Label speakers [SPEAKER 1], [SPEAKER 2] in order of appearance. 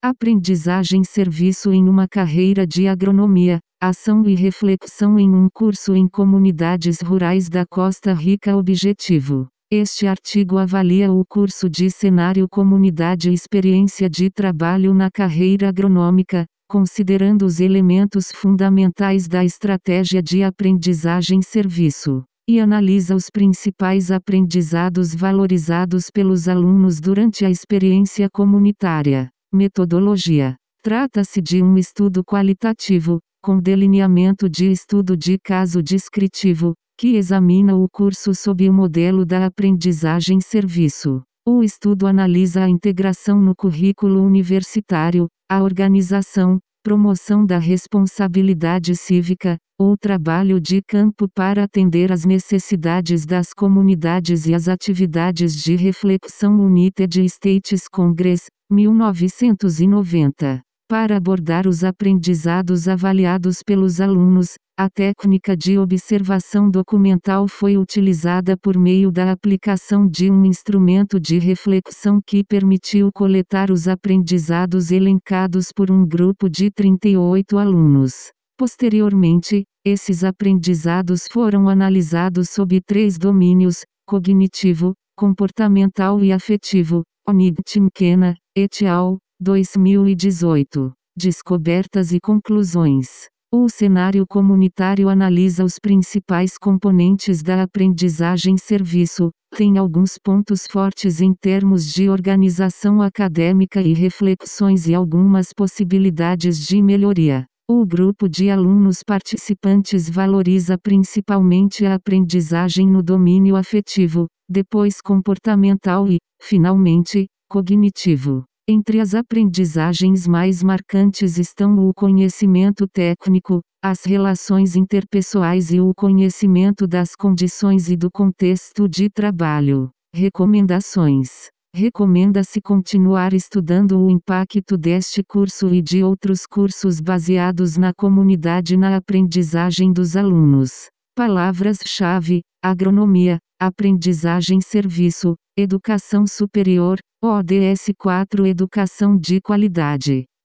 [SPEAKER 1] Aprendizagem-serviço em uma carreira de agronomia, ação e reflexão em um curso em comunidades rurais da Costa Rica. Objetivo: este artigo avalia o curso de cenário comunidade e experiência de trabalho na carreira agronômica, considerando os elementos fundamentais da estratégia de aprendizagem-serviço, e analisa os principais aprendizados valorizados pelos alunos durante a experiência comunitária. Metodologia: trata-se de um estudo qualitativo, com delineamento de estudo de caso descritivo, que examina o curso sob o modelo da aprendizagem-serviço. O estudo analisa a integração no currículo universitário, a organização, promoção da responsabilidade cívica, o trabalho de campo para atender às necessidades das comunidades e as atividades de reflexão. United States Congress, 1990. Para abordar os aprendizados avaliados pelos alunos, a técnica de observação documental foi utilizada por meio da aplicação de um instrumento de reflexão que permitiu coletar os aprendizados elencados por um grupo de 38 alunos. Posteriormente, esses aprendizados foram analisados sob 3 domínios: cognitivo, comportamental e afetivo. Onigty McKenna, et al., 2018. Descobertas e conclusões. O cenário comunitário analisa os principais componentes da aprendizagem-serviço, tem alguns pontos fortes em termos de organização acadêmica e reflexões e algumas possibilidades de melhoria. O grupo de alunos participantes valoriza principalmente a aprendizagem no domínio afetivo, depois comportamental e, finalmente, cognitivo. Entre as aprendizagens mais marcantes estão o conhecimento técnico, as relações interpessoais e o conhecimento das condições e do contexto de trabalho. Recomendações: recomenda-se continuar estudando o impacto deste curso e de outros cursos baseados na comunidade na aprendizagem dos alunos. Palavras-chave: agronomia, aprendizagem-serviço, educação superior, ODS 4. Educação de qualidade.